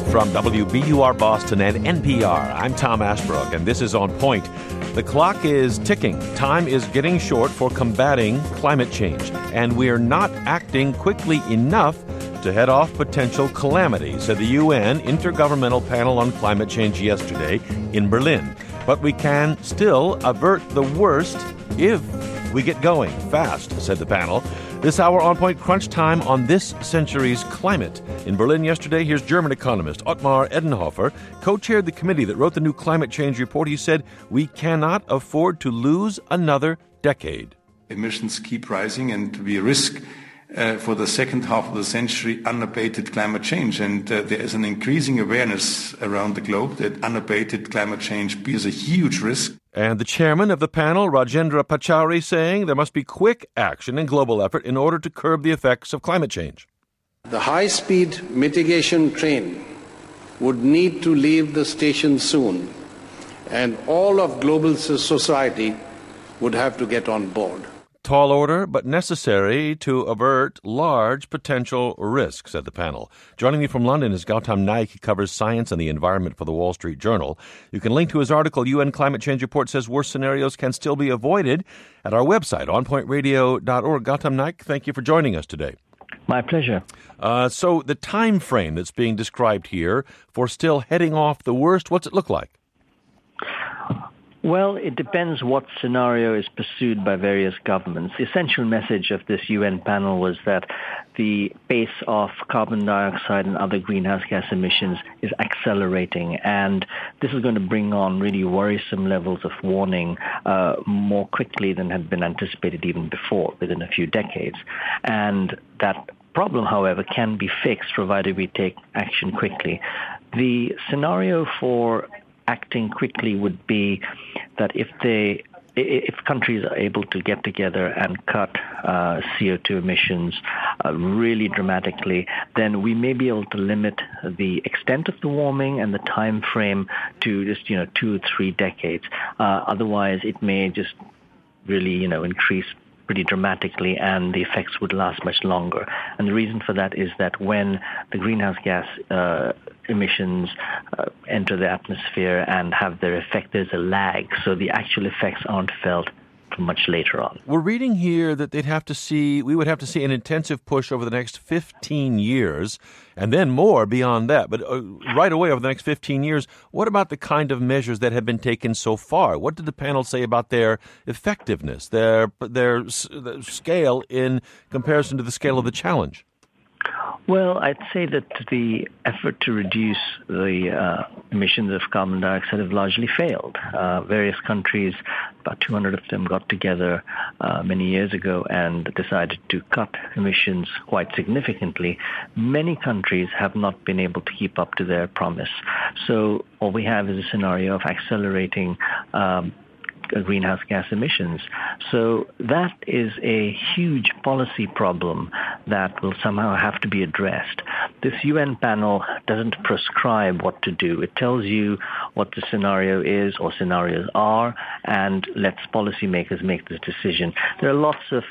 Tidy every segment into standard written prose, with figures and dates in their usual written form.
From WBUR Boston and NPR, I'm Tom Ashbrook, and this is On Point. The clock is ticking. Time is getting short for combating climate change, and we're not acting quickly enough to head off potential calamity, said the UN Intergovernmental Panel on Climate Change yesterday in Berlin. But we can still avert the worst if we get going fast, said the panel. This hour On Point crunch time on this century's climate. In Berlin yesterday, here's German economist Ottmar Edenhofer, co-chaired the committee that wrote the new climate change report. He said, we cannot afford to lose another decade. Emissions keep rising and we risk for the second half of the century unabated climate change. And there is an increasing awareness around the globe that unabated climate change is a huge risk. And the chairman of the panel, Rajendra Pachauri, saying there must be quick action and global effort in order to curb the effects of climate change. The high-speed mitigation train would need to leave the station soon, and all of global society would have to get on board. Tall order, but necessary to avert large potential risks, said the panel. Joining me from London is Gautam Naik. He covers science and the environment for the Wall Street Journal. You can link to his article, UN Climate Change Report says worst scenarios can still be avoided, at our website, onpointradio.org. Gautam Naik, thank you for joining us today. My pleasure. So the time frame that's being described here for still heading off the worst, what's it look like? Well, it depends what scenario is pursued by various governments. The essential message of this UN panel was that the pace of carbon dioxide and other greenhouse gas emissions is accelerating, and this is going to bring on really worrisome levels of warning more quickly than had been anticipated even before, within a few decades. And that problem, however, can be fixed provided we take action quickly. The scenario for acting quickly would be that if countries are able to get together and cut CO2 emissions really dramatically, then we may be able to limit the extent of the warming and the time frame to just 2 or 3 decades. Otherwise, it may just really increase pretty dramatically, and the effects would last much longer. And the reason for that is that when the greenhouse gas emissions enter the atmosphere and have their effect, there's a lag, so the actual effects aren't felt much later on. We're reading here that we would have to see an intensive push over the next 15 years, and then more beyond that. But right away over the next 15 years, what about the kind of measures that have been taken so far? What did the panel say about their effectiveness, their scale in comparison to the scale of the challenge? Well, I'd say that the effort to reduce the emissions of carbon dioxide have largely failed. Various countries, about 200 of them, got together many years ago and decided to cut emissions quite significantly. Many countries have not been able to keep up to their promise. So all we have is a scenario of accelerating greenhouse gas emissions. So that is a huge policy problem that will somehow have to be addressed. This UN panel doesn't prescribe what to do. It tells you what the scenario is or scenarios are and lets policymakers make this decision. There are lots of,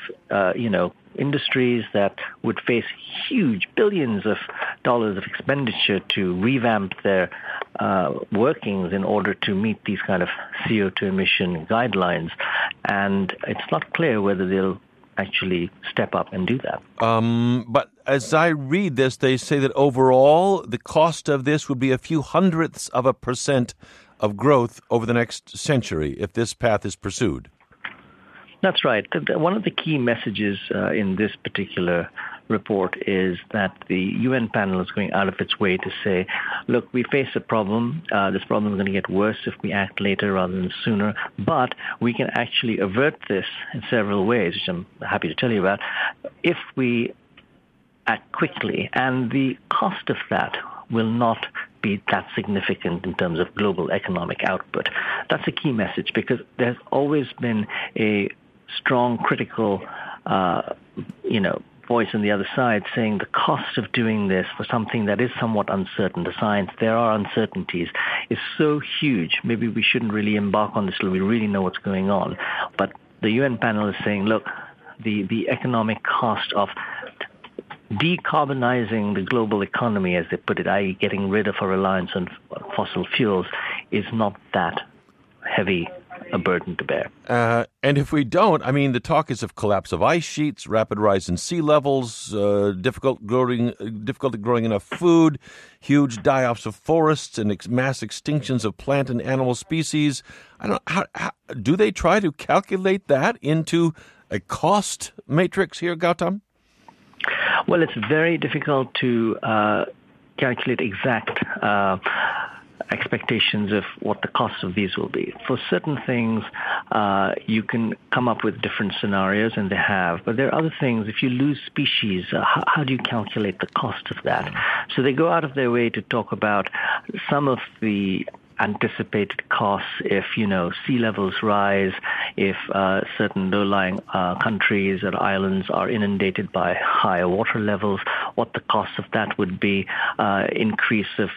industries that would face huge billions of dollars of expenditure to revamp their workings in order to meet these kind of CO2 emission guidelines. And it's not clear whether they'll actually step up and do that. But as I read this, they say that overall the cost of this would be a few hundredths of a % of growth over the next century if this path is pursued. That's right. One of the key messages in this particular report is that the UN panel is going out of its way to say, look, we face a problem. This problem is going to get worse if we act later rather than sooner, but we can actually avert this in several ways, which I'm happy to tell you about, if we act quickly. And the cost of that will not be that significant in terms of global economic output. That's a key message because there's always been a strong critical, voice on the other side saying the cost of doing this for something that is somewhat uncertain, the science, there are uncertainties, is so huge. Maybe we shouldn't really embark on this till we really know what's going on. But the UN panel is saying, look, the economic cost of decarbonizing the global economy, as they put it, i.e. getting rid of a reliance on fossil fuels, is not that heavy a burden to bear. And if we don't, I mean, the talk is of collapse of ice sheets, rapid rise in sea levels, difficulty growing enough food, huge die-offs of forests, and mass extinctions of plant and animal species. I don't know, how do they try to calculate that into a cost matrix here, Gautam? Well, it's very difficult to calculate exact expectations of what the cost of these will be. For certain things, you can come up with different scenarios, and they have. But there are other things. If you lose species, how do you calculate the cost of that? So they go out of their way to talk about some of the anticipated costs if, sea levels rise, if certain low-lying countries or islands are inundated by higher water levels, what the cost of that would be, increase of,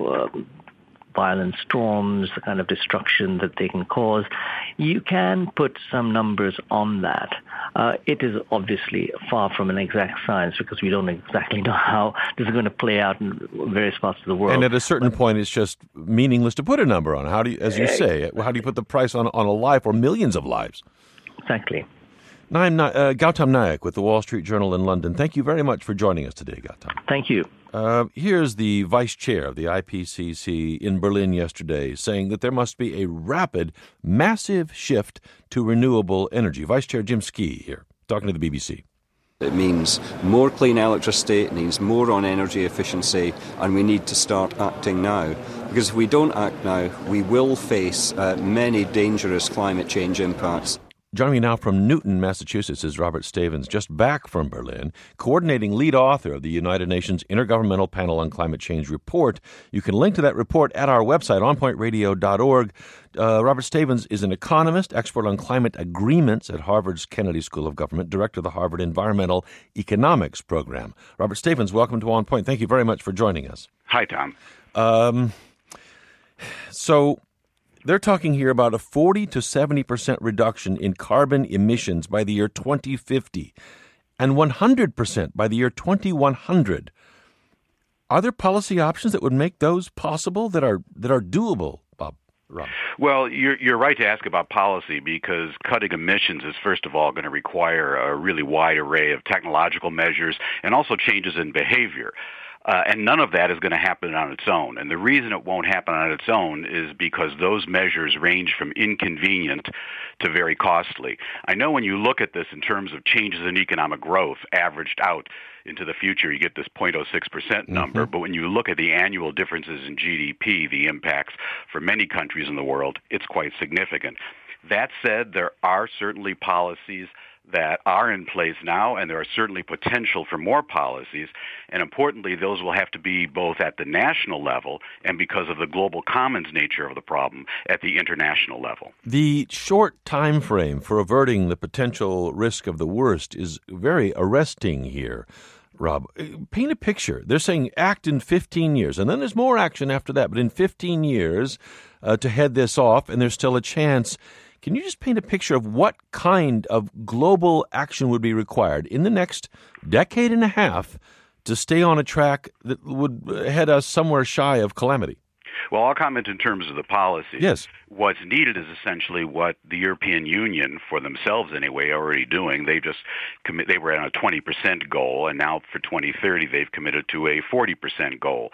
violent storms, the kind of destruction that they can cause. You can put some numbers on that. It is obviously far from an exact science because we don't exactly know how this is going to play out in various parts of the world. And at a certain point, it's just meaningless to put a number on. How do you, as you say, how do you put the price on a life or millions of lives? Exactly. Gautam Nayak with the Wall Street Journal in London. Thank you very much for joining us today, Gautam. Thank you. Here's the vice chair of the IPCC in Berlin yesterday saying that there must be a rapid, massive shift to renewable energy. Vice Chair Jim Skee here, talking to the BBC. It means more clean electricity, it means more on energy efficiency, and we need to start acting now. Because if we don't act now, we will face many dangerous climate change impacts. Joining me now from Newton, Massachusetts, is Robert Stavins, just back from Berlin, coordinating lead author of the United Nations Intergovernmental Panel on Climate Change report. You can link to that report at our website, onpointradio.org. Robert Stavins is an economist, expert on climate agreements at Harvard's Kennedy School of Government, director of the Harvard Environmental Economics Program. Robert Stavins, welcome to On Point. Thank you very much for joining us. Hi, Tom. So they're talking here about a 40 to 70% reduction in carbon emissions by the year 2050 and 100% by the year 2100. Are there policy options that would make those possible that are doable, Bob? Rob? Well, you're right to ask about policy because cutting emissions is, first of all, going to require a really wide array of technological measures and also changes in behavior. And none of that is going to happen on its own. And the reason it won't happen on its own is because those measures range from inconvenient to very costly. I know when you look at this in terms of changes in economic growth averaged out into the future, you get this 0.06% number. But when you look at the annual differences in GDP, the impacts for many countries in the world, it's quite significant. That said, there are certainly policies that are in place now, and there are certainly potential for more policies. And importantly, those will have to be both at the national level and, because of the global commons nature of the problem, at the international level. The short time frame for averting the potential risk of the worst is very arresting here. Rob, paint a picture. They're saying act in 15 years, and then there's more action after that. But in 15 years to head this off, and there's still a chance. Can you just paint a picture of what kind of global action would be required in the next decade and a half to stay on a track that would head us somewhere shy of calamity? Well, I'll comment in terms of the policy. Yes. What's needed is essentially what the European Union, for themselves anyway, are already doing. They were on a 20% goal, and now for 2030 they've committed to a 40% goal.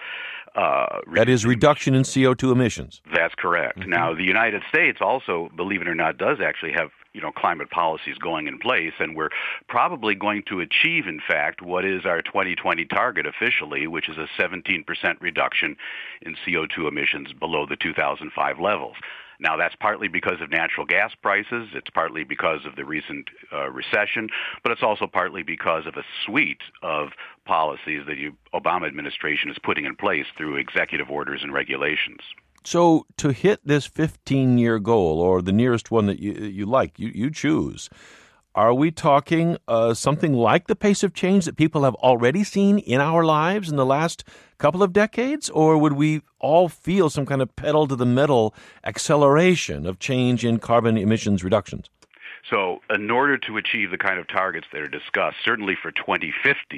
That is reduction in CO2 emissions. That's correct. Mm-hmm. Now, the United States also, believe it or not, does actually have climate policies going in place, and we're probably going to achieve, in fact, what is our 2020 target officially, which is a 17% reduction in CO2 emissions below the 2005 levels. Now, that's partly because of natural gas prices. It's partly because of the recent recession, but it's also partly because of a suite of policies that the Obama administration is putting in place through executive orders and regulations. So to hit this 15-year goal, or the nearest one that you like, you choose, are we talking something like the pace of change that people have already seen in our lives in the last couple of decades? Or would we all feel some kind of pedal to the metal acceleration of change in carbon emissions reductions? So in order to achieve the kind of targets that are discussed, certainly for 2050,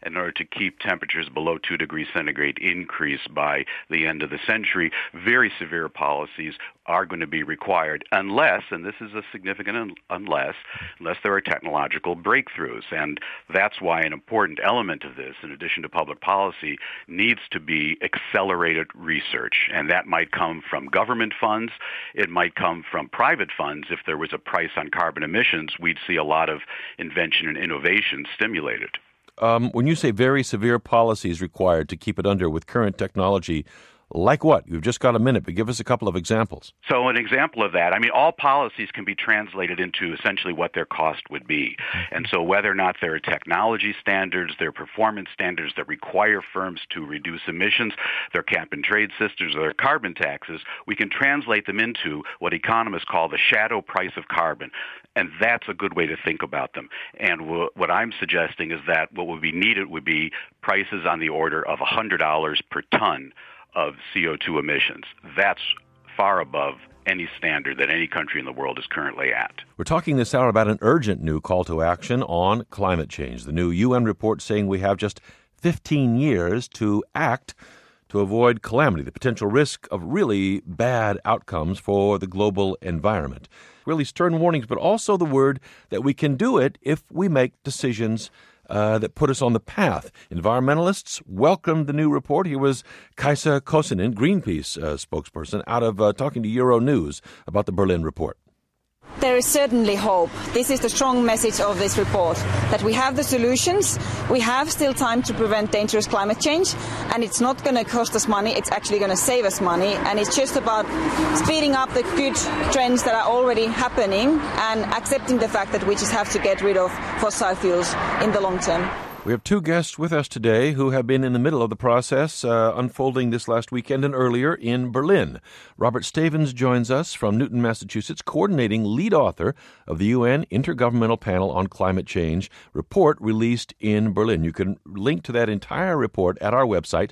in order to keep temperatures below 2 degrees centigrade increase by the end of the century. Very severe policies are going to be required unless, and this is a significant unless there are technological breakthroughs. And that's why an important element of this, in addition to public policy, needs to be accelerated research. And that might come from government funds. It might come from private funds. If there was a price on carbon emissions, we'd see a lot of invention and innovation stimulated. When you say very severe policies required to keep it under with current technology, like what? You've just got a minute, but give us a couple of examples. So an example of that, all policies can be translated into essentially what their cost would be. And so whether or not there are technology standards, there are performance standards that require firms to reduce emissions, their cap-and-trade systems, or their carbon taxes, we can translate them into what economists call the shadow price of carbon. And that's a good way to think about them. And what I'm suggesting is that what would be needed would be prices on the order of $100 per ton of CO2 emissions. That's far above any standard that any country in the world is currently at. We're talking this hour about an urgent new call to action on climate change. The new UN report saying we have just 15 years to act to avoid calamity, the potential risk of really bad outcomes for the global environment. Really stern warnings, but also the word that we can do it if we make decisions that put us on the path. Environmentalists welcomed the new report. Here was Kaisa Kosinen, Greenpeace spokesperson, out of talking to Euronews about the Berlin report. There is certainly hope. This is the strong message of this report, that we have the solutions, we have still time to prevent dangerous climate change, and it's not going to cost us money, it's actually going to save us money, and it's just about speeding up the good trends that are already happening and accepting the fact that we just have to get rid of fossil fuels in the long term. We have two guests with us today who have been in the middle of the process unfolding this last weekend and earlier in Berlin. Robert Stavens joins us from Newton, Massachusetts, coordinating lead author of the UN Intergovernmental Panel on Climate Change report released in Berlin. You can link to that entire report at our website,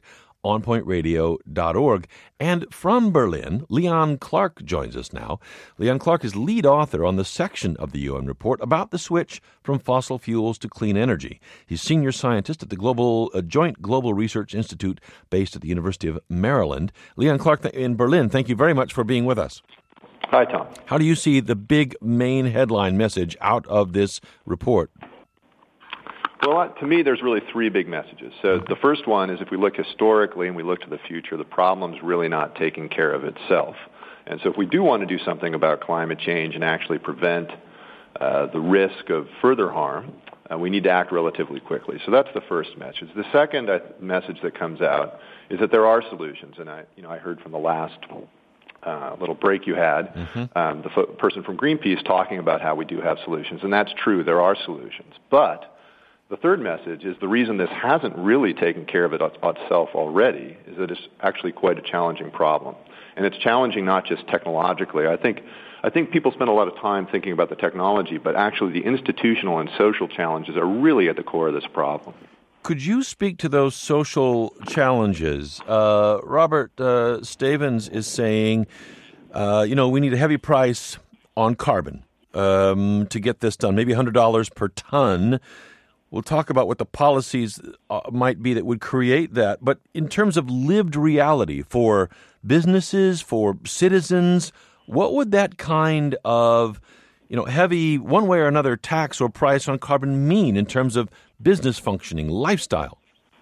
onpointradio.org. And from Berlin, Leon Clark joins us now. Leon Clark is lead author on the section of the UN report about the switch from fossil fuels to clean energy. He's senior scientist at the Joint Global Research Institute based at the University of Maryland. Leon Clark in Berlin, thank you very much for being with us. Hi, Tom. How do you see the big main headline message out of this report? Well, to me, there's really three big messages. So the first one is if we look historically and we look to the future, the problem's really not taking care of itself. And so if we do want to do something about climate change and actually prevent the risk of further harm, we need to act relatively quickly. So that's the first message. The second message that comes out is that there are solutions. And I heard from the last little break you had, the person from Greenpeace talking about how we do have solutions. And that's true. There are solutions. But the third message is the reason this hasn't really taken care of itself already is that it's actually quite a challenging problem. And it's challenging not just technologically. I think people spend a lot of time thinking about the technology, but actually the institutional and social challenges are really at the core of this problem. Could you speak to those social challenges? Robert Stavens is saying, we need a heavy price on carbon to get this done, maybe $100 per ton. We'll talk about what the policies might be that would create that. But in terms of lived reality for businesses, for citizens, what would that kind of, heavy one way or another tax or price on carbon mean in terms of business functioning, lifestyle?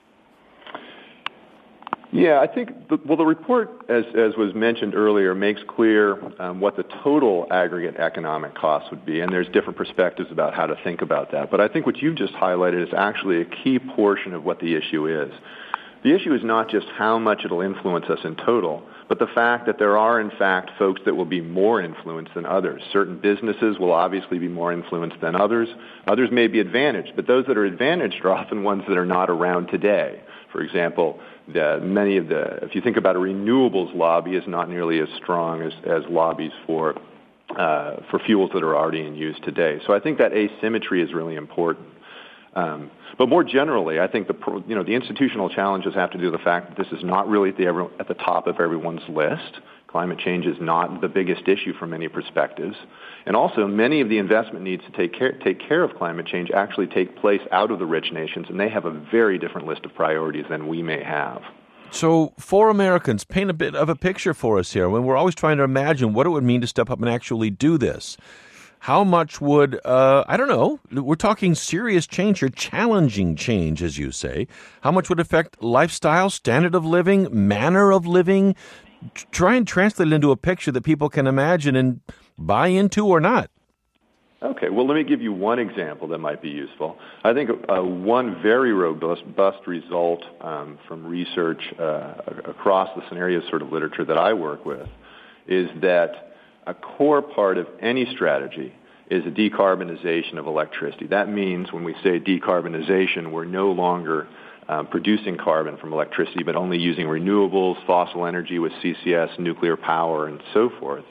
Yeah, I think the report, as was mentioned earlier, makes clear what the total aggregate economic cost would be, and there's different perspectives about how to think about that. But I think what you've just highlighted is actually a key portion of what the issue is. The issue is not just how much it'll influence us in total, but the fact that there are, in fact, folks that will be more influenced than others. Certain businesses will obviously be more influenced than others. Others may be advantaged, but those that are advantaged are often ones that are not around today. For example, if you think about a renewables lobby, is not nearly as strong as lobbies for fuels that are already in use today. So I think that asymmetry is really important. But more generally, I think the institutional challenges have to do with the fact that this is not really at the top of everyone's list. Climate change is not the biggest issue from many perspectives. And also, many of the investment needs to take care of climate change actually take place out of the rich nations, and they have a very different list of priorities than we may have. So for Americans, paint a bit of a picture for us here. When we're always trying to imagine what it would mean to step up and actually do this. How much would, I don't know, we're talking serious change or challenging change, as you say. How much would affect lifestyle, standard of living, manner of living? Try and translate it into a picture that people can imagine and buy into or not. Okay, well, let me give you one example that might be useful. I think one very robust result from research across the scenario sort of literature that I work with is that a core part of any strategy is a decarbonization of electricity. That means when we say decarbonization, we're no longer producing carbon from electricity, but only using renewables, fossil energy with CCS, nuclear power, and so forth.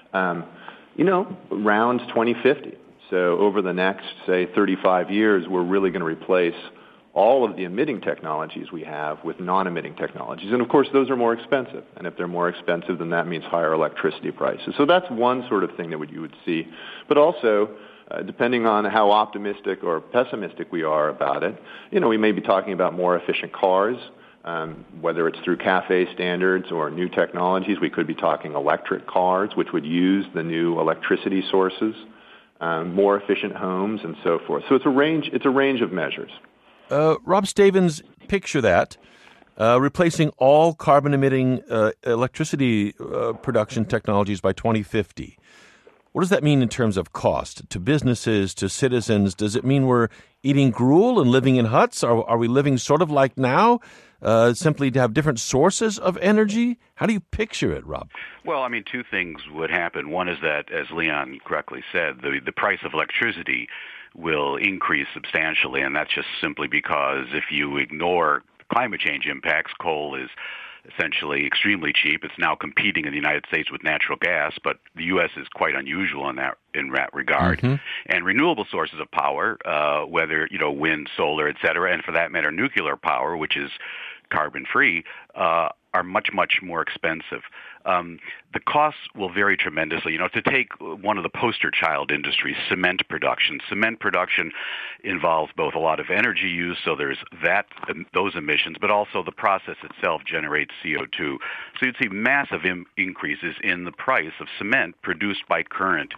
Around 2050. So over the next, say, 35 years, we're really going to replace all of the emitting technologies we have with non-emitting technologies. And of course, those are more expensive. And if they're more expensive, then that means higher electricity prices. So that's one sort of thing that you would see. But also, depending on how optimistic or pessimistic we are about it, we may be talking about more efficient cars, whether it's through CAFE standards or new technologies. We could be talking electric cars, which would use the new electricity sources, more efficient homes, and so forth. So it's a range of measures. Rob Stavins, picture that, replacing all carbon-emitting electricity production technologies by 2050. What does that mean in terms of cost to businesses, to citizens? Does it mean we're eating gruel and living in huts? Are we living sort of like now, simply to have different sources of energy? How do you picture it, Rob? Well, I mean, two things would happen. One is that, as Leon correctly said, the price of electricity will increase substantially, and that's just simply because if you ignore climate change impacts, coal is essentially extremely cheap. It's now competing in the United States with natural gas, but the U.S. is quite unusual in that regard. And renewable sources of power, whether wind, solar, et cetera, and for that matter nuclear power, which is carbon-free, are much, much more expensive. The costs will vary tremendously. To take one of the poster child industries, cement production. Cement production involves both a lot of energy use, so there's those emissions, but also the process itself generates CO2. So you'd see massive increases in the price of cement produced by current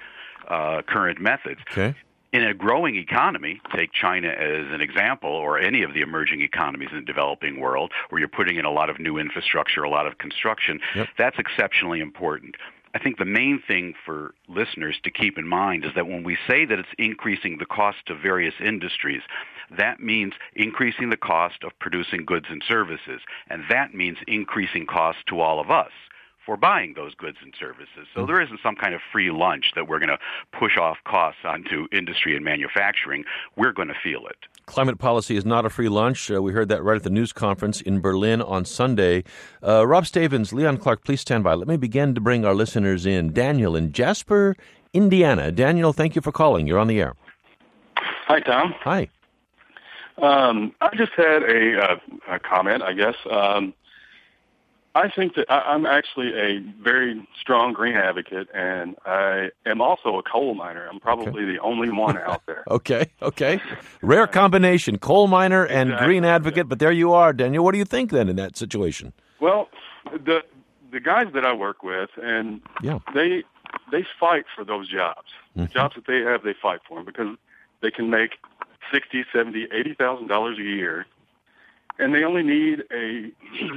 methods. Okay. In a growing economy, take China as an example, or any of the emerging economies in the developing world, where you're putting in a lot of new infrastructure, a lot of construction, that's exceptionally important. I think the main thing for listeners to keep in mind is that when we say that it's increasing the cost of various industries, that means increasing the cost of producing goods and services, and that means increasing costs to all of us for buying those goods and services. So there isn't some kind of free lunch that we're going to push off costs onto industry and manufacturing. We're going to feel it. Climate policy is not a free lunch. We heard that right at the news conference in Berlin on Sunday. Rob Stavins, Leon Clark, please stand by. Let me begin to bring our listeners in. Daniel in Jasper, Indiana. Daniel, thank you for calling. You're on the air. Hi, Tom. Hi. I just had a comment, I guess. I think that I'm actually a very strong green advocate, and I am also a coal miner. I'm probably the only one out there. Okay. Rare combination, coal miner and green advocate, but there you are, Daniel. What do you think then in that situation? Well, the guys that I work with, and they fight for those jobs. The jobs that they have, they fight for them because they can make $60,000, $70,000, $80,000 a year, and they only need a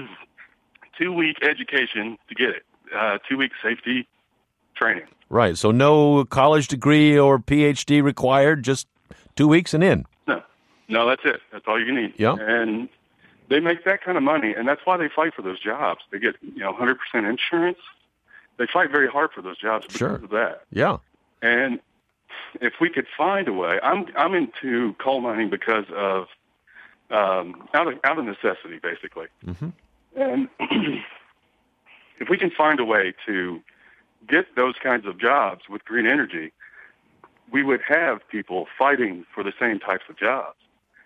2-week education to get it, 2-week safety training. Right, so no college degree or PhD required, just 2 weeks and in. No, that's it. That's all you need. Yeah. And they make that kind of money, and that's why they fight for those jobs. They get 100% insurance. They fight very hard for those jobs because of that. Yeah. And if we could find a way, I'm into coal mining because of out of necessity, basically. And if we can find a way to get those kinds of jobs with green energy, we would have people fighting for the same types of jobs.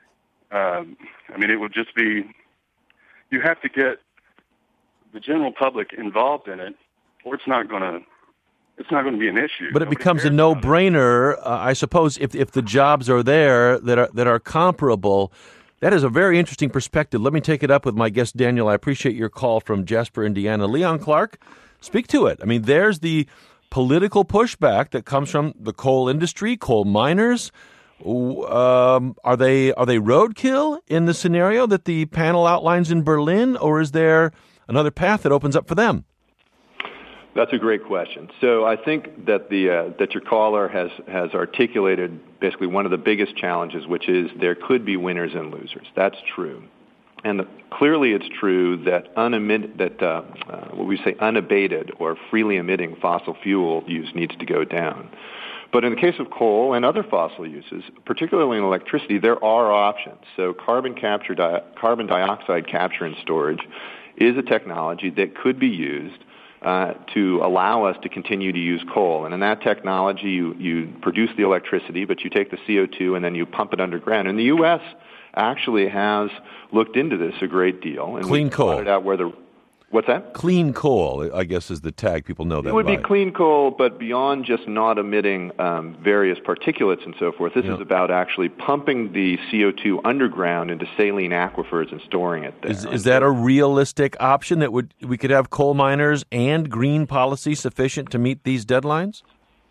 It would just be, you have to get the general public involved in it or it's not going to be an issue. But it becomes a no-brainer, I suppose, if the jobs are there that are comparable. That is a very interesting perspective. Let me take it up with my guest, Daniel. I appreciate your call from Jasper, Indiana. Leon Clark, speak to it. I mean, there's the political pushback that comes from the coal industry, coal miners. Are they roadkill in the scenario that the panel outlines in Berlin, or is there another path that opens up for them? That's a great question. So I think that that your caller has articulated basically one of the biggest challenges, which is there could be winners and losers. That's true, and clearly it's true that what we say unabated or freely emitting fossil fuel use needs to go down. But in the case of coal and other fossil uses, particularly in electricity, there are options. So carbon dioxide capture and storage is a technology that could be used to allow us to continue to use coal. And in that technology, you produce the electricity, but you take the CO2 and then you pump it underground. And the U.S. actually has looked into this a great deal. And clean coal. Out where what's that? Clean coal, I guess, is the tag. People know that. It would be clean coal, but beyond just not emitting various particulates and so forth. This is about actually pumping the CO2 underground into saline aquifers and storing it there. Is that a realistic option that we could have coal miners and green policy sufficient to meet these deadlines?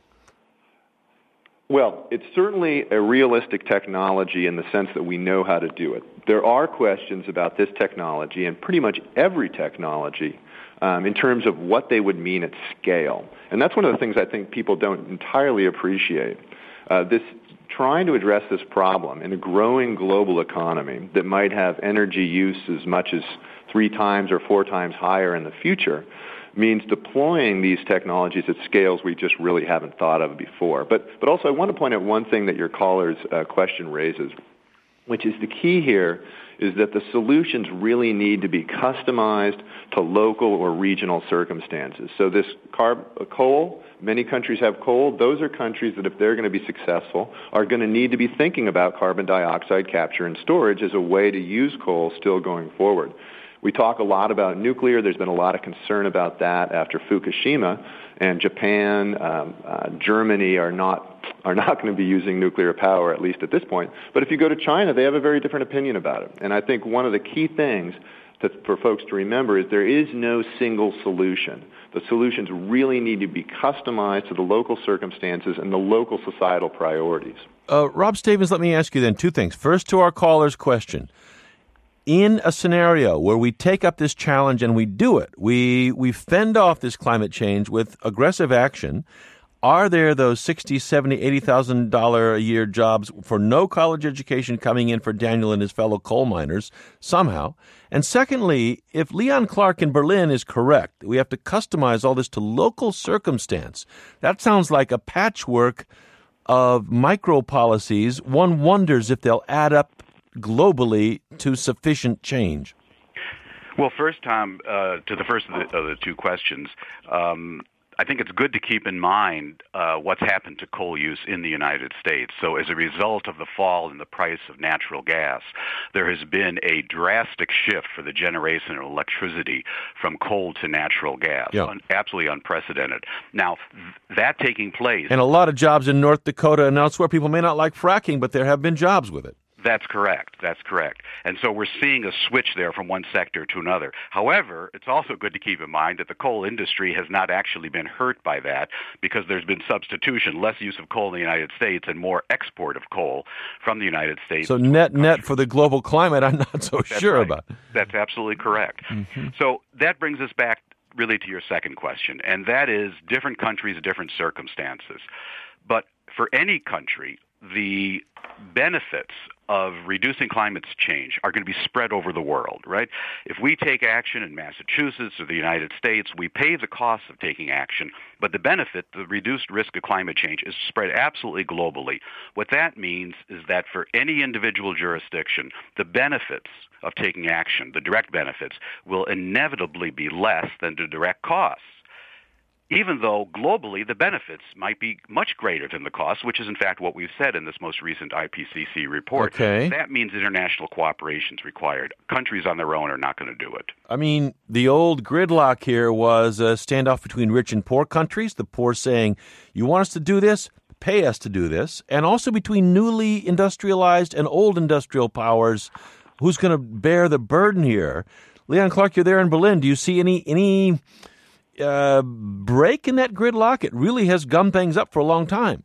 Well, it's certainly a realistic technology in the sense that we know how to do it. There are questions about this technology and pretty much every technology in terms of what they would mean at scale. And that's one of the things I think people don't entirely appreciate. Trying to address this problem in a growing global economy that might have energy use as much as 3 times or 4 times higher in the future means deploying these technologies at scales we just really haven't thought of before. But also I want to point out one thing that your caller's question raises, which is the key here is that the solutions really need to be customized to local or regional circumstances. So this coal, many countries have coal. Those are countries that if they're going to be successful are going to need to be thinking about carbon dioxide capture and storage as a way to use coal still going forward. We talk a lot about nuclear. There's been a lot of concern about that after Fukushima, and Japan, Germany are not going to be using nuclear power, at least at this point. But if you go to China, they have a very different opinion about it. And I think one of the key things for folks to remember is there is no single solution. The solutions really need to be customized to the local circumstances and the local societal priorities. Rob Stavins, let me ask you then 2 things. First, to our caller's question. In a scenario where we take up this challenge and we do it, we fend off this climate change with aggressive action, are there those $60,000, $70,000, $80,000 a year jobs for no college education coming in for Daniel and his fellow coal miners somehow? And secondly, if Leon Clark in Berlin is correct, we have to customize all this to local circumstance. That sounds like a patchwork of micro policies. One wonders if they'll add up globally to sufficient change. Well, first, Tom, to the first of the 2 questions, I think it's good to keep in mind what's happened to coal use in the United States. So as a result of the fall in the price of natural gas, there has been a drastic shift for the generation of electricity from coal to natural gas. Yeah. Absolutely unprecedented. Now, that taking place... And a lot of jobs in North Dakota and elsewhere, people may not like fracking, but there have been jobs with it. That's correct. And so we're seeing a switch there from one sector to another. However, it's also good to keep in mind that the coal industry has not actually been hurt by that because there's been substitution, less use of coal in the United States and more export of coal from the United States. So net for the global climate, I'm not so sure about. That's absolutely correct. Mm-hmm. So that brings us back really to your second question, and that is different countries, different circumstances. But for any country, the benefits of reducing climate change are going to be spread over the world, right? If we take action in Massachusetts or the United States, we pay the cost of taking action, but the benefit, the reduced risk of climate change, is spread absolutely globally. What that means is that for any individual jurisdiction, the benefits of taking action, the direct benefits, will inevitably be less than the direct costs. even though globally the benefits might be much greater than the costs, which is in fact what we've said in this most recent IPCC report. Okay. That means international cooperation is required. Countries on their own are not going to do it. I mean, the old gridlock here was a standoff between rich and poor countries, the poor saying, you want us to do this? Pay us to do this. And also between newly industrialized and old industrial powers, who's going to bear the burden here? Leon Clark, you're there in Berlin. Do you see any break in that gridlock? It really has gummed things up for a long time.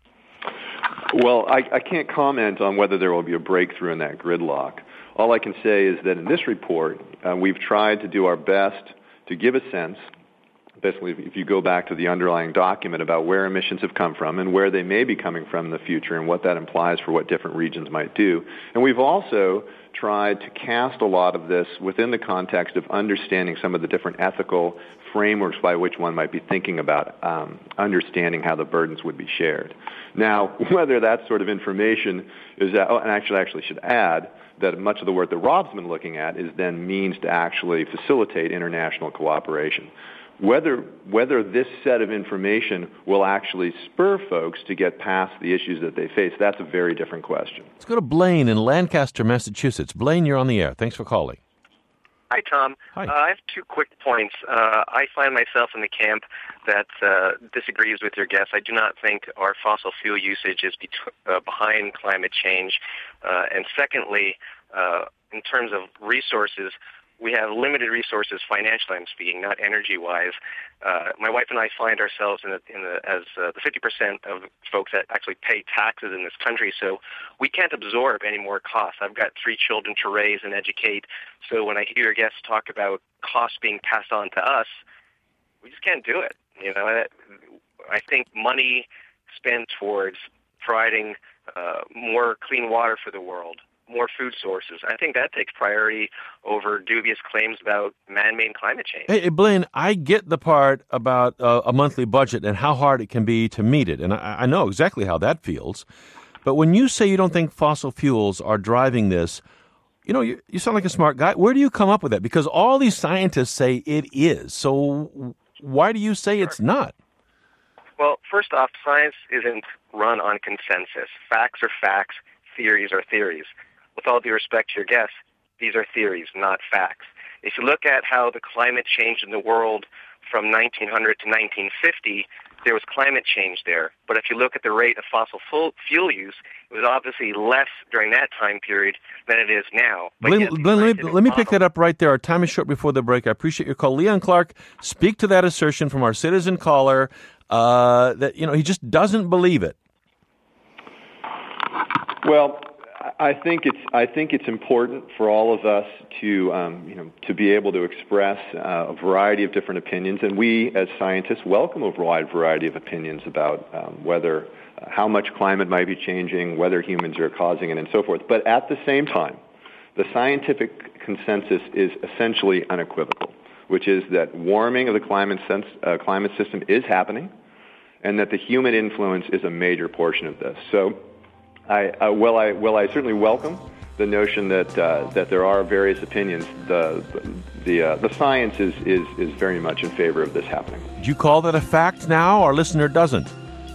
Well, I can't comment on whether there will be a breakthrough in that gridlock. All I can say is that in this report, we've tried to do our best to give a sense, basically if you go back to the underlying document, about where emissions have come from and where they may be coming from in the future and what that implies for what different regions might do. And we've also tried to cast a lot of this within the context of understanding some of the different ethical frameworks by which one might be thinking about understanding how the burdens would be shared. Now, whether that sort of information is that, and actually should add that much of the work that Rob's been looking at is then means to actually facilitate international cooperation. Whether this set of information will actually spur folks to get past the issues that they face, that's a very different question. Let's go to Blaine in Lancaster, Massachusetts. Blaine, you're on the air. Thanks for calling. Hi, Tom. Hi. I have 2 quick points. I find myself in the camp that disagrees with your guest. I do not think our fossil fuel usage is behind climate change. And secondly, in terms of resources, we have limited resources financially, I'm speaking, not energy-wise. My wife and I find ourselves as the 50% of folks that actually pay taxes in this country, so we can't absorb any more costs. I've got 3 children to raise and educate, so when I hear your guests talk about costs being passed on to us, we just can't do it. You know, I think money spent towards providing more clean water for the world, more food sources, I think that takes priority over dubious claims about man-made climate change. Hey, Blaine, I get the part about a monthly budget and how hard it can be to meet it, and I know exactly how that feels. But when you say you don't think fossil fuels are driving this, you know, you sound like a smart guy. Where do you come up with that? Because all these scientists say it is. So why do you say it's not? Well, first off, science isn't run on consensus. Facts are facts. Theories are theories. With all due respect to your guests, these are theories, not facts. If you look at how the climate changed in the world from 1900 to 1950, there was climate change there. But if you look at the rate of fossil fuel use, it was obviously less during that time period than it is now. Blaine, let me pick that up right there. Our time is short before the break. I appreciate your call. Leon Clark, speak to that assertion from our citizen caller that, you know, he just doesn't believe it. Well, I think it's important for all of us to to be able to express a variety of different opinions, and we as scientists welcome a wide variety of opinions about whether how much climate might be changing, whether humans are causing it, and so forth. But at the same time, the scientific consensus is essentially unequivocal, which is that warming of the climate system is happening, and that the human influence is a major portion of this. So I certainly welcome the notion that there are various opinions. The science is very much in favor of this happening. Do you call that a fact now? Our listener doesn't.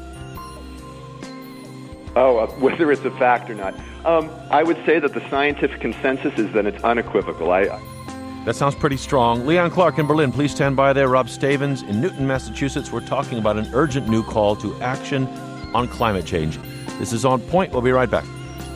Whether it's a fact or not, I would say that the scientific consensus is that it's unequivocal. That sounds pretty strong. Leon Clark in Berlin, please stand by there. Rob Stavens in Newton, Massachusetts. We're talking about an urgent new call to action on climate change. This is On Point. We'll be right back.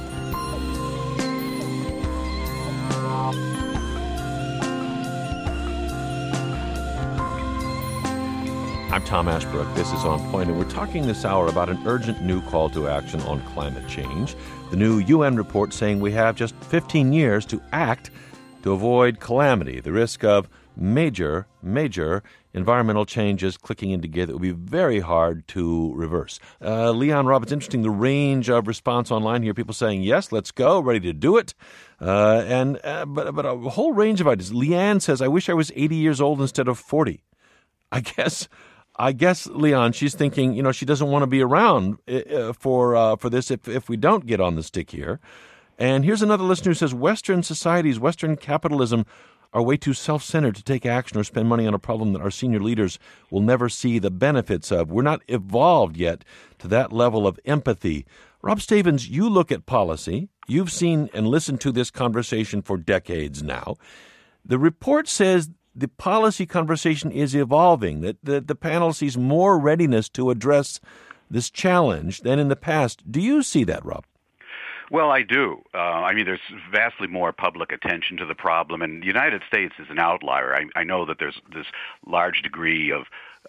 I'm Tom Ashbrook. This is On Point, and we're talking this hour about an urgent new call to action on climate change. The new UN report saying we have just 15 years to act to avoid calamity, the risk of major environmental changes clicking in together. It will be very hard to reverse. Leon, Rob, it's interesting the range of response online here. People saying, yes, let's go, ready to do it. But a whole range of ideas. Leanne says, I wish I was 80 years old instead of 40. I guess, Leon, she's thinking, you know, she doesn't want to be around for this if we don't get on the stick here. And here's another listener who says, Western societies, Western capitalism are way too self-centered to take action or spend money on a problem that our senior leaders will never see the benefits of. We're not evolved yet to that level of empathy. Rob Stavins, you look at policy. You've seen and listened to this conversation for decades now. The report says the policy conversation is evolving, that the panel sees more readiness to address this challenge than in the past. Do you see that, Rob? Well, I do. There's vastly more public attention to the problem, and the United States is an outlier. I know that there's this large degree of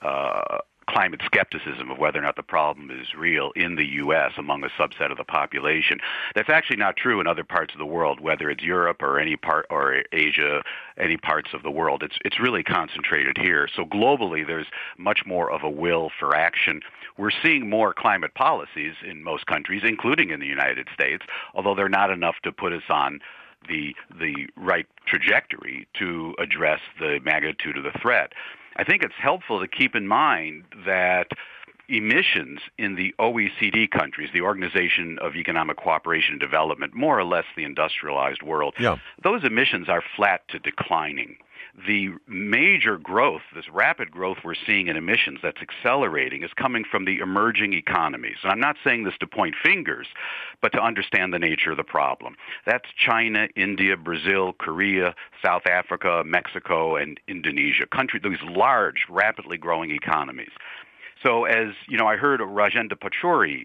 climate skepticism of whether or not the problem is real in the U.S. among a subset of the population. That's actually not true in other parts of the world, whether it's Europe or any part or Asia, any parts of the world. It's really concentrated here. So globally, there's much more of a will for action. We're seeing more climate policies in most countries, including in the United States, although they're not enough to put us on the right trajectory to address the magnitude of the threat. I think it's helpful to keep in mind that emissions in the OECD countries, the Organization of Economic Cooperation and Development, more or less the industrialized world, those emissions are flat to declining. The major growth, this rapid growth we're seeing in emissions that's accelerating, is coming from the emerging economies. And I'm not saying this to point fingers, but to understand the nature of the problem. That's China, India, Brazil, Korea, South Africa, Mexico, and Indonesia, these large, rapidly growing economies. So as, I heard Rajendra Pachauri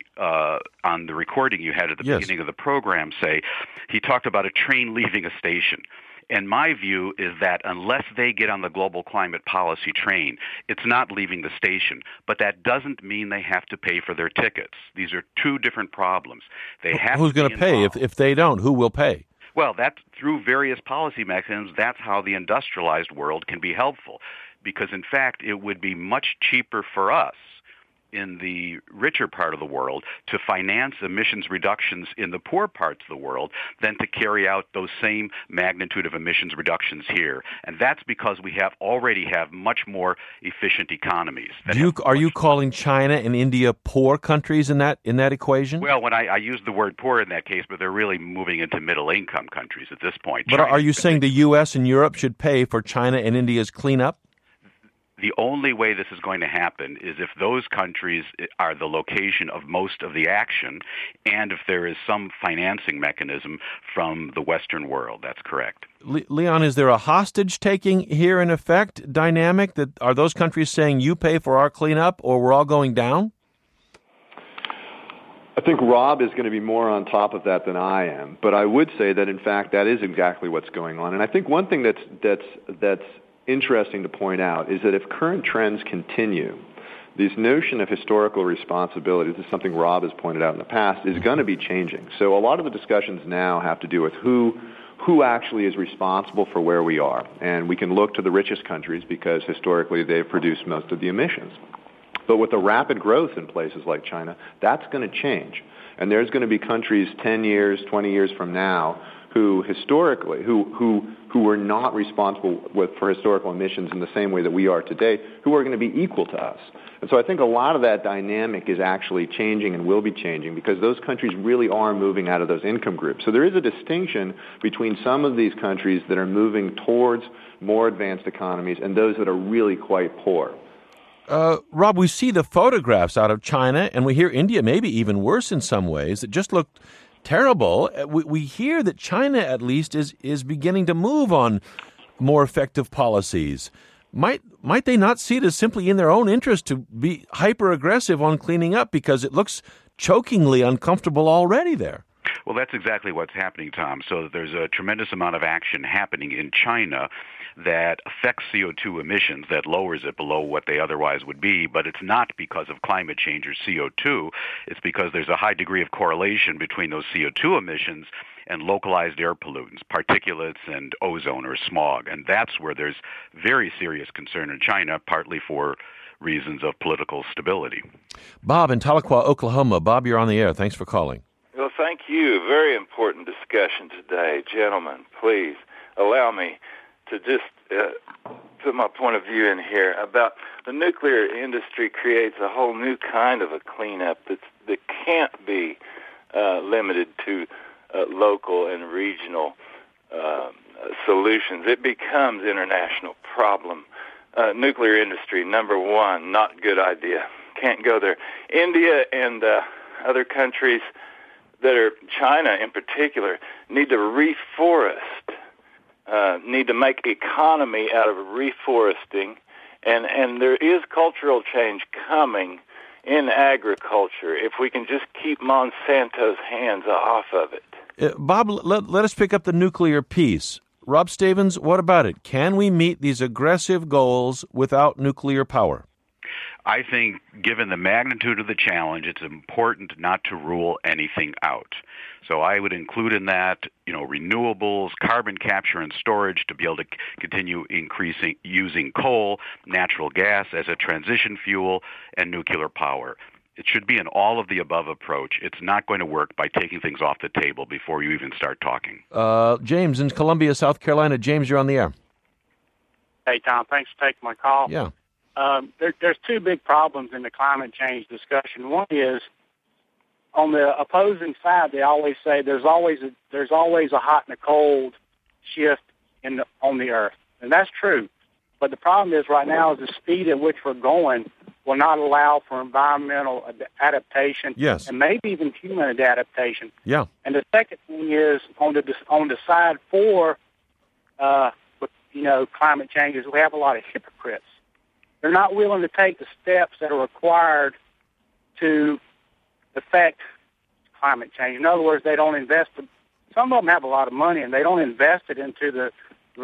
on the recording you had at the beginning of the program say, he talked about a train leaving a station. And my view is that unless they get on the global climate policy train, it's not leaving the station. But that doesn't mean they have to pay for their tickets. These are two different problems. Who's going to pay if they don't? Who will pay? Well, that's through various policy mechanisms. That's how the industrialized world can be helpful. Because, in fact, it would be much cheaper for us in the richer part of the world to finance emissions reductions in the poor parts of the world than to carry out those same magnitude of emissions reductions here. And that's because we already have much more efficient economies. Are you calling China and India poor countries in that equation? Well, when I use the word poor in that case, but they're really moving into middle-income countries at this point. But are you saying the U.S. and Europe should pay for China and India's cleanup? The only way this is going to happen is if those countries are the location of most of the action and if there is some financing mechanism from the Western world. That's correct. Leon, is there a hostage-taking here in effect dynamic? Are those countries saying you pay for our cleanup or we're all going down? I think Rob is going to be more on top of that than I am. But I would say that, in fact, that is exactly what's going on. And I think one thing that's interesting to point out is that if current trends continue, this notion of historical responsibility, this is something Rob has pointed out in the past, is going to be changing. So a lot of the discussions now have to do with who actually is responsible for where we are. And we can look to the richest countries because historically they've produced most of the emissions. But with the rapid growth in places like China, that's going to change. And there's going to be countries 10 years, 20 years from now who historically, who were not responsible for historical emissions in the same way that we are today, who are going to be equal to us. And so I think a lot of that dynamic is actually changing and will be changing because those countries really are moving out of those income groups. So there is a distinction between some of these countries that are moving towards more advanced economies and those that are really quite poor. Rob, we see the photographs out of China, and we hear India maybe even worse in some ways. It just looked terrible. We hear that China, at least, is beginning to move on more effective policies. Might they not see it as simply in their own interest to be hyper-aggressive on cleaning up because it looks chokingly uncomfortable already there? Well, that's exactly what's happening, Tom. So there's a tremendous amount of action happening in China that affects CO2 emissions, that lowers it below what they otherwise would be, but it's not because of climate change or CO2. It's because there's a high degree of correlation between those CO2 emissions and localized air pollutants, particulates and ozone or smog. And that's where there's very serious concern in China, partly for reasons of political stability. Bob in Tahlequah, Oklahoma. Bob, you're on the air. Thanks for calling. Well, thank you. Very important discussion today. Gentlemen, please allow me to just put my point of view in here about the nuclear industry creates a whole new kind of a cleanup that can't be limited to local and regional solutions. It becomes international problem. Nuclear industry, number one, not good idea. Can't go there. India and other countries that are, China in particular, need to reforest, need to make economy out of reforesting, and there is cultural change coming in agriculture if we can just keep Monsanto's hands off of it. Bob, let us pick up the nuclear piece. Rob Stavins, what about it? Can we meet these aggressive goals without nuclear power? I think, given the magnitude of the challenge, it's important not to rule anything out. So I would include in that, renewables, carbon capture and storage to be able to continue using coal, natural gas as a transition fuel, and nuclear power. It should be an all-of-the-above approach. It's not going to work by taking things off the table before you even start talking. James in Columbia, South Carolina. James, you're on the air. Hey, Tom. Thanks for taking my call. Yeah. There's two big problems in the climate change discussion. One is, on the opposing side, they always say there's always a hot and a cold shift on the Earth, and that's true. But the problem is right now is the speed at which we're going will not allow for environmental adaptation, yes, and maybe even human adaptation. Yeah. And the second thing is on the side for climate changes, we have a lot of hypocrites. They're not willing to take the steps that are required to affect climate change. In other words, they don't invest. Some of them have a lot of money, and they don't invest it into the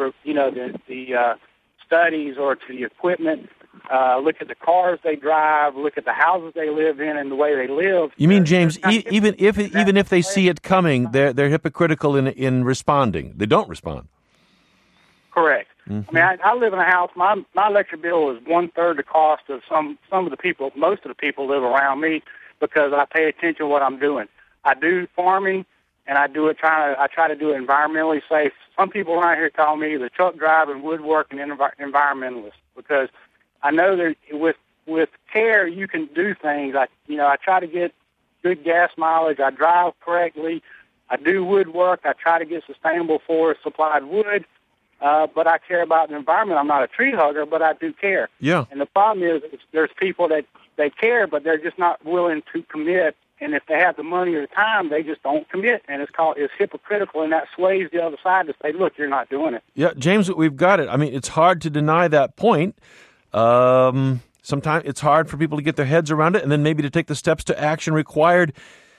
studies or to the equipment. Look at the cars they drive. Look at the houses they live in and the way they live. You mean, James, even if they see it coming, they're hypocritical in responding. They don't respond. Correct. Mm-hmm. I mean, I live in a house. My electric bill is 1/3 the cost of some of the people. Most of the people live around me because I pay attention to what I'm doing. I do farming, and I try to do it environmentally safe. Some people around here call me the truck driving, woodworking environmentalist because I know that with care you can do things. I try to get good gas mileage. I drive correctly. I do woodwork. I try to get sustainable forest supplied wood. But I care about the environment. I'm not a tree hugger, but I do care. Yeah. And the problem is there's people that they care, but they're just not willing to commit. And if they have the money or the time, they just don't commit. And it's hypocritical, and that sways the other side to say, look, you're not doing it. Yeah, James, we've got it. I mean, it's hard to deny that point. Sometimes it's hard for people to get their heads around it and then maybe to take the steps to action required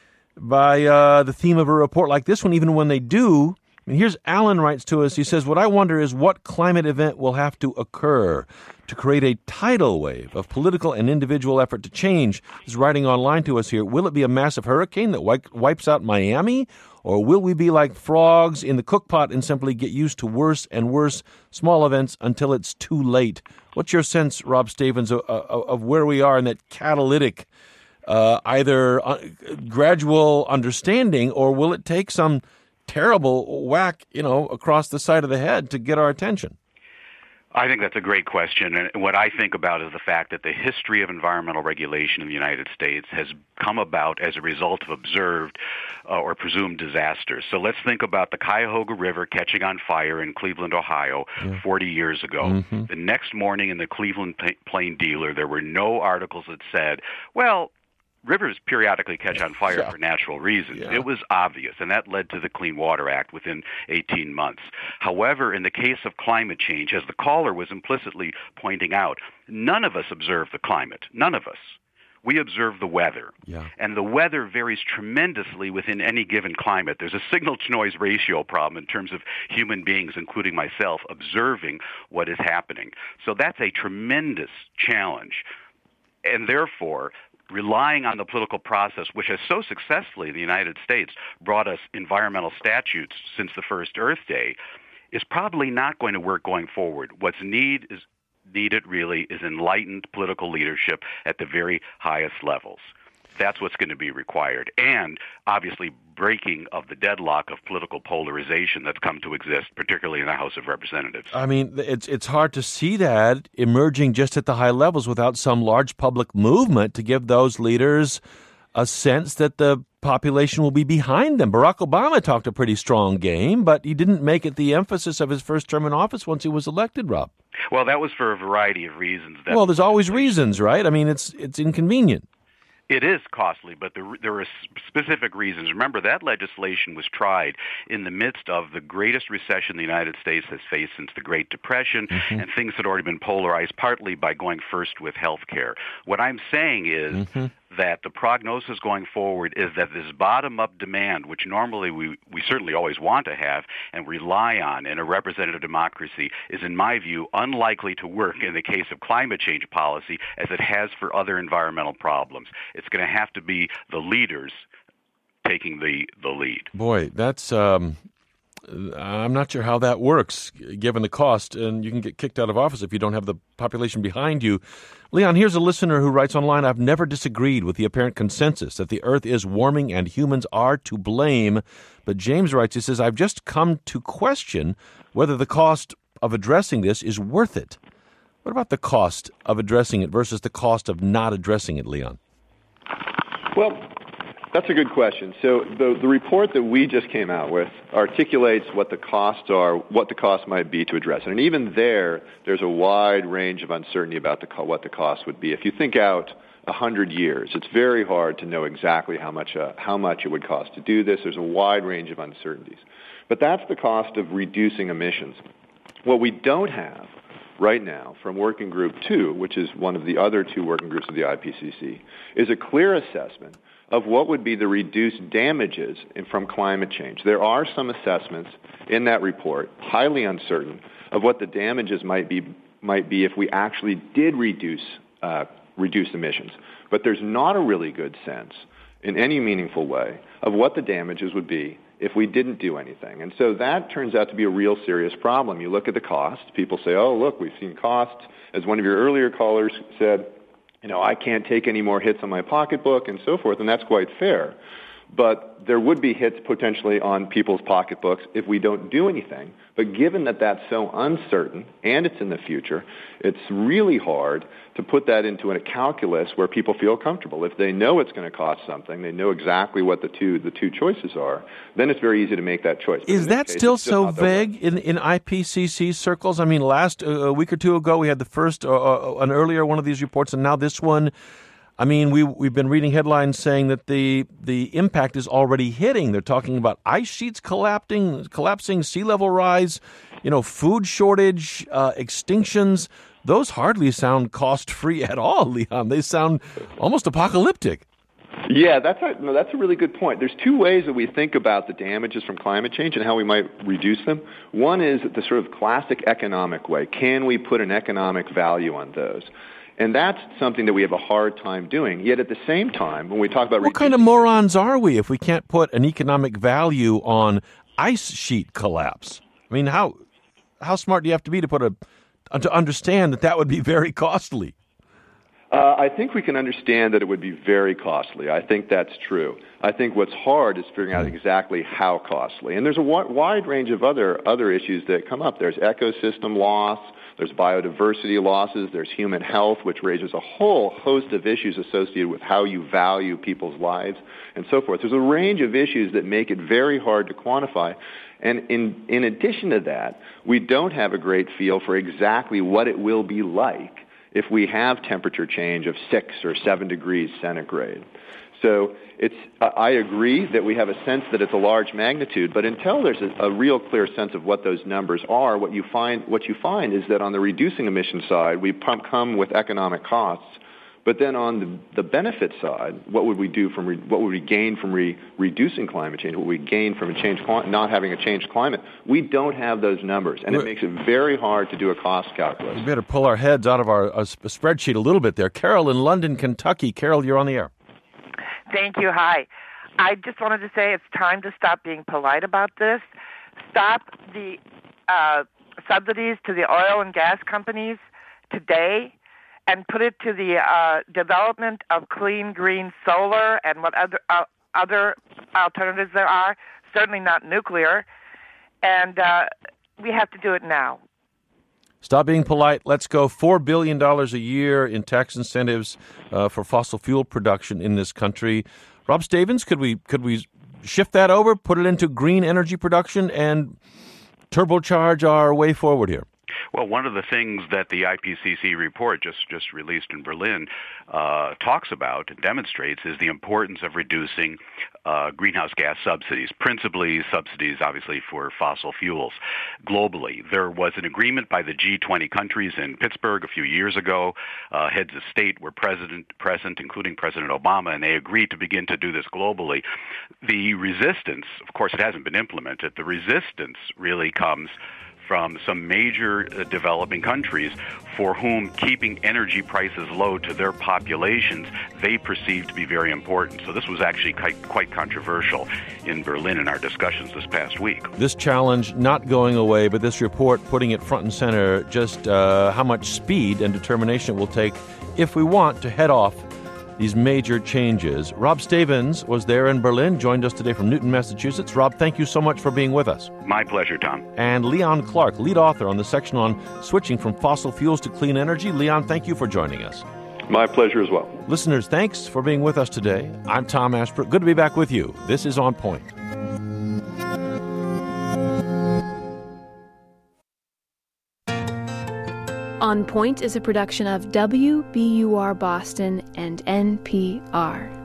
by the theme of a report like this one, even when they do. And here's Alan writes to us. He says, what I wonder is what climate event will have to occur to create a tidal wave of political and individual effort to change. He's writing online to us here. Will it be a massive hurricane that wipes out Miami? Or will we be like frogs in the cookpot and simply get used to worse and worse small events until it's too late? What's your sense, Rob Stavins, of where we are in that catalytic either gradual understanding, or will it take some terrible whack, across the side of the head to get our attention? I think that's a great question. And what I think about is the fact that the history of environmental regulation in the United States has come about as a result of observed or presumed disasters. So let's think about the Cuyahoga River catching on fire in Cleveland, Ohio, 40 years ago. Mm-hmm. The next morning in the Cleveland Plain Dealer, there were no articles that said, well, rivers periodically catch on fire for natural reasons. Yeah. It was obvious, and that led to the Clean Water Act within 18 months. However, in the case of climate change, as the caller was implicitly pointing out, none of us observe the climate. None of us. We observe the weather. Yeah. And the weather varies tremendously within any given climate. There's a signal-to-noise ratio problem in terms of human beings, including myself, observing what is happening. So that's a tremendous challenge. And therefore, relying on the political process, which has so successfully in the United States brought us environmental statutes since the first Earth Day, is probably not going to work going forward. What's needed really is enlightened political leadership at the very highest levels. That's what's going to be required. And obviously breaking of the deadlock of political polarization that's come to exist, particularly in the House of Representatives. I mean, it's hard to see that emerging just at the high levels without some large public movement to give those leaders a sense that the population will be behind them. Barack Obama talked a pretty strong game, but he didn't make it the emphasis of his first term in office once he was elected, Rob. Well, that was for a variety of reasons. Well, there's always reasons, right? I mean, it's inconvenient. It is costly, but there are specific reasons. Remember, that legislation was tried in the midst of the greatest recession the United States has faced since the Great Depression, and things had already been polarized partly by going first with health care. What I'm saying is that the prognosis going forward is that this bottom-up demand, which normally we certainly always want to have and rely on in a representative democracy, is, in my view, unlikely to work in the case of climate change policy as it has for other environmental problems. It's going to have to be the leaders taking the lead. Boy, that's I'm not sure how that works, given the cost, and you can get kicked out of office if you don't have the population behind you. Leon, here's a listener who writes online, I've never disagreed with the apparent consensus that the Earth is warming and humans are to blame. But James writes, he says, I've just come to question whether the cost of addressing this is worth it. What about the cost of addressing it versus the cost of not addressing it, Leon? Well, that's a good question. So the report that we just came out with articulates what the costs are, what the cost might be to address it. And even there's a wide range of uncertainty about what the cost would be. If you think out 100 years, it's very hard to know exactly how much it would cost to do this. There's a wide range of uncertainties. But that's the cost of reducing emissions. What we don't have right now from Working Group 2, which is one of the other two working groups of the IPCC, is a clear assessment of what would be the reduced damages from climate change. There are some assessments in that report, highly uncertain, of what the damages might be if we actually did reduce emissions. But there's not a really good sense in any meaningful way of what the damages would be if we didn't do anything. And so that turns out to be a real serious problem. You look at the cost. People say, oh, look, we've seen costs. As one of your earlier callers said, I can't take any more hits on my pocketbook and so forth, and that's quite fair. But there would be hits potentially on people's pocketbooks if we don't do anything. But given that that's so uncertain and it's in the future, it's really hard to put that into a calculus where people feel comfortable. If they know it's going to cost something, they know exactly what the two choices are, then it's very easy to make that choice. Is that still so vague in IPCC circles? I mean, a week or two ago, we had the first, an earlier one of these reports, and now this one. I mean, we've been reading headlines saying that the impact is already hitting. They're talking about ice sheets collapsing, sea level rise, food shortage, extinctions. Those hardly sound cost-free at all, Leon. They sound almost apocalyptic. Yeah, that's a really good point. There's two ways that we think about the damages from climate change and how we might reduce them. One is the sort of classic economic way. Can we put an economic value on those? And that's something that we have a hard time doing. Yet at the same time, when we talk about what kind of morons are we if we can't put an economic value on ice sheet collapse? I mean, how smart do you have to be to understand that would be very costly? I think we can understand that it would be very costly. I think that's true. I think what's hard is figuring out exactly how costly. And there's a wide range of other issues that come up. There's ecosystem loss. There's biodiversity losses, there's human health, which raises a whole host of issues associated with how you value people's lives and so forth. There's a range of issues that make it very hard to quantify. And in addition to that, we don't have a great feel for exactly what it will be like if we have temperature change of 6 or 7 degrees centigrade. So I agree that we have a sense that it's a large magnitude, but until there's a real clear sense of what those numbers are, what you find is that on the reducing emission side, we come with economic costs, but then on the benefit side, what would we gain from reducing climate change? What would we gain from not having a changed climate? We don't have those numbers, and it makes it very hard to do a cost calculus. We better pull our heads out of our spreadsheet a little bit there. Carol in London, Kentucky. Carol, you're on the air. Thank you. Hi. I just wanted to say it's time to stop being polite about this. Stop the subsidies to the oil and gas companies today and put it to the development of clean, green solar and what other alternatives there are, certainly not nuclear. And we have to do it now. Stop being polite. Let's go. $4 billion a year in tax incentives for fossil fuel production in this country. Rob Stavins, could we shift that over, put it into green energy production, and turbocharge our way forward here? Well, one of the things that the IPCC report just released in Berlin talks about and demonstrates is the importance of reducing greenhouse gas subsidies, principally subsidies, obviously, for fossil fuels globally. There was an agreement by the G20 countries in Pittsburgh a few years ago. Heads of state were present, including President Obama, and they agreed to begin to do this globally. The resistance, of course, it hasn't been implemented. The resistance really comes from some major developing countries for whom keeping energy prices low to their populations they perceive to be very important. So this was actually quite controversial in Berlin in our discussions this past week. This challenge not going away, but this report putting it front and center, just how much speed and determination it will take if we want to head off these major changes. Rob Stavins was there in Berlin, joined us today from Newton, Massachusetts. Rob, thank you so much for being with us. My pleasure, Tom. And Leon Clark, lead author on the section on switching from fossil fuels to clean energy. Leon, thank you for joining us. My pleasure as well. Listeners, thanks for being with us today. I'm Tom Ashbrook. Good to be back with you. This is On Point. On Point is a production of WBUR Boston and NPR.